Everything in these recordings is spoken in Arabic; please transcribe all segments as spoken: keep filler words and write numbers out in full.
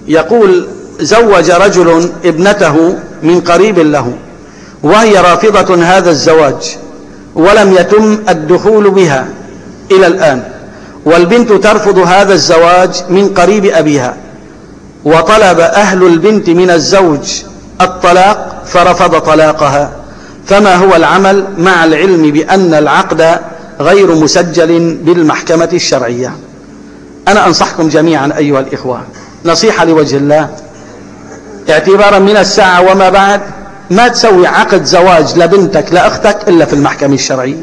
يقول: زوج رجل ابنته من قريب له وهي رافضة هذا الزواج ولم يتم الدخول بها إلى الآن، والبنت ترفض هذا الزواج من قريب أبيها، وطلب أهل البنت من الزوج الطلاق فرفض طلاقها، فما هو العمل مع العلم بأن العقد غير مسجل بالمحكمة الشرعية؟ أنا أنصحكم جميعا أيها الإخوة نصيحة لوجه الله، اعتبارا من الساعة وما بعد ما تسوي عقد زواج لبنتك لأختك إلا في المحكمة الشرعية.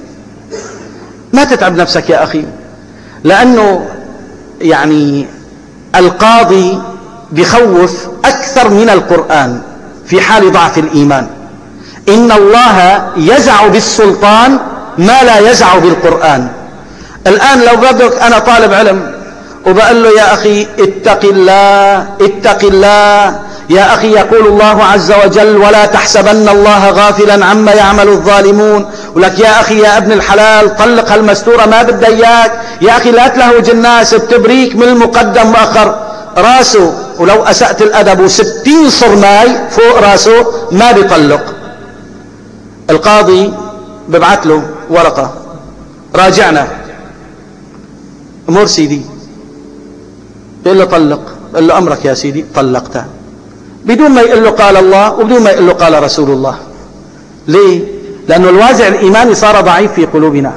ما تتعب نفسك يا أخي، لأنه يعني القاضي بخوف أكثر من القرآن في حال ضعف الإيمان. إن الله يزع بالسلطان ما لا يزع بالقرآن. الآن لو بدك أنا طالب علم وبقول له: يا أخي اتق الله اتق الله، يا أخي يقول الله عز وجل: ولا تحسبن الله غافلا عما يعمل الظالمون، ولك يا أخي يا ابن الحلال طلق هالمستورة ما بدها إياك، يا أخي لا تلهوج الناس، بتبريك من المقدم مؤخر راسه، ولو أسأت الأدب وستين صرماي فوق راسه ما بيطلق. القاضي ببعث له ورقة: راجعنا. أمور سيدي، بيقول له: طلق. بيقول له: أمرك يا سيدي، طلقته بدون ما يقول له قال الله وبدون ما يقول له قال رسول الله. ليه؟ لأنه الوازع الإيماني صار ضعيف في قلوبنا.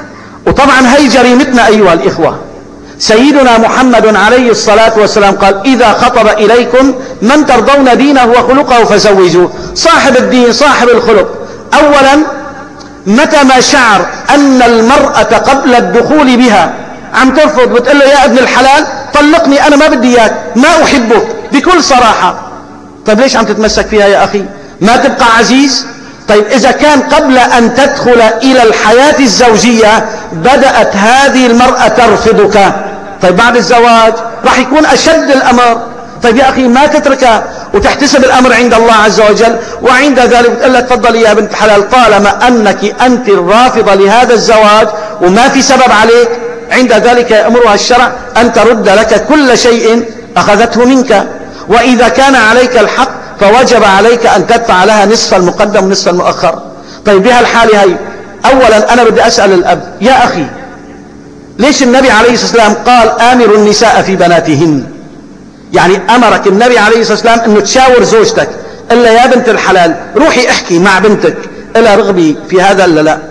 وطبعا هي جريمتنا أيها الإخوة. سيدنا محمد عليه الصلاة والسلام قال: إذا خطب إليكم من ترضون دينه وخلقه فزوجوه. صاحب الدين صاحب الخلق. أولا، متى ما شعر أن المرأة قبل الدخول بها عم ترفض بتقول له: يا ابن الحلال طلقني، أنا ما بدي إياك، ما أحبك، بكل صراحة. طيب ليش عم تتمسك فيها يا أخي؟ ما تبقى عزيز؟ طيب إذا كان قبل أن تدخل إلى الحياة الزوجية بدأت هذه المرأة ترفضك، طيب بعد الزواج راح يكون أشد الأمر. طيب يا أخي ما تتركها وتحتسب الأمر عند الله عز وجل، وعند ذلك بتقول لها: تفضلي يا بنت الحلال، طالما أنك أنت الرافضة لهذا الزواج وما في سبب عليك، عند ذلك يأمرها الشرع أن ترد لك كل شيء أخذته منك، وإذا كان عليك الحق فوجب عليك أن تدفع لها نصف المقدم ونصف المؤخر. طيب بهالحالة هي، أولا أنا بدي أسأل الأب: يا أخي ليش النبي عليه الصلاة والسلام قال آمروا النساء في بناتهن؟ يعني أمرك النبي عليه الصلاة والسلام أنه تشاور زوجتك، إلا يا بنت الحلال روحي احكي مع بنتك، إلا رغبي في هذا إلا لا؟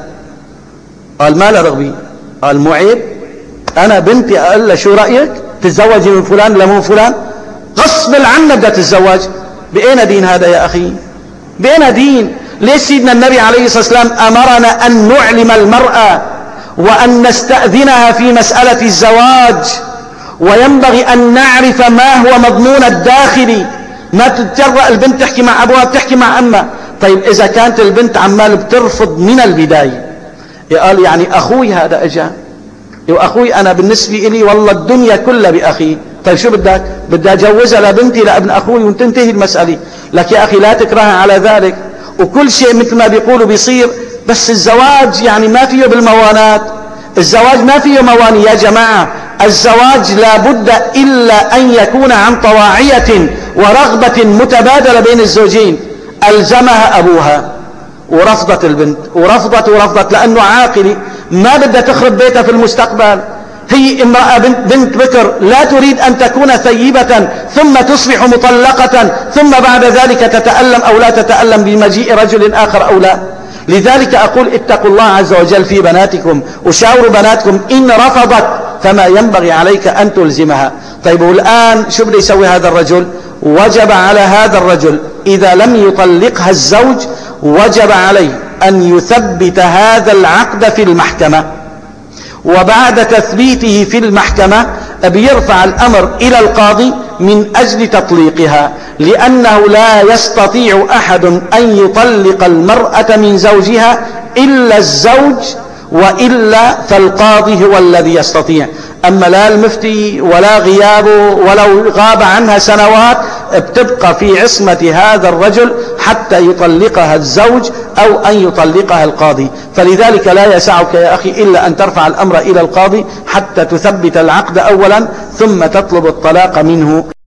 قال: ما لا رغبي. قال: مو عيب أنا بنتي أقول لها شو رأيك تتزوجي من فلان ولا مو فلان؟ غصب عنها بدها تتزوج. بأين دين هذا يا أخي؟ بأين دين؟ ليش سيدنا النبي عليه الصلاة والسلام أمرنا أن نعلم المرأة وأن نستأذنها في مسألة الزواج، وينبغي أن نعرف ما هو مضمون الداخلي، ما تتجرأ البنت تحكي مع أبوها بتحكي مع أمها. طيب إذا كانت البنت عمال بترفض من البداية، قال يعني أخوي هذا أجا، وأخوي أنا بالنسبة إلي والله الدنيا كلها بأخي، طيب شو بدك؟ بدي أجوزها لبنتي لابن أخوي وتنتهي المسألة. لك يا أخي لا تكرهها على ذلك، وكل شيء مثل ما بيقولوا بيصير، بس الزواج يعني ما فيه بالموانات، الزواج ما فيه مواني يا جماعة. الزواج لا بد إلا أن يكون عن طواعية ورغبة متبادلة بين الزوجين. ألزمها أبوها ورفضت البنت ورفضت ورفضت لأنه عاقلة ما بدها تخرب بيتها في المستقبل. هي امرأة بنت, بنت بكر لا تريد أن تكون ثيبة ثم تصبح مطلقة ثم بعد ذلك تتألم أو لا تتألم بمجيء رجل آخر أو لا. لذلك أقول اتقوا الله عز وجل في بناتكم وشاوروا بناتكم، إن رفضت فما ينبغي عليك أن تلزمها. طيب والآن شو بده يسوي هذا الرجل؟ وجب على هذا الرجل إذا لم يطلقها الزوج وجب عليه أن يثبت هذا العقد في المحكمة، وبعد تثبيته في المحكمة بيرفع الأمر إلى القاضي من أجل تطليقها، لأنه لا يستطيع أحد أن يطلق المرأة من زوجها إلا الزوج، وإلا فالقاضي هو الذي يستطيع. أما لا المفتي ولا غيابه ولو غاب عنها سنوات بتبقى في عصمة هذا الرجل حتى يطلقها الزوج أو أن يطلقها القاضي. فلذلك لا يسعك يا أخي إلا أن ترفع الأمر إلى القاضي حتى تثبت العقد أولا ثم تطلب الطلاق منه.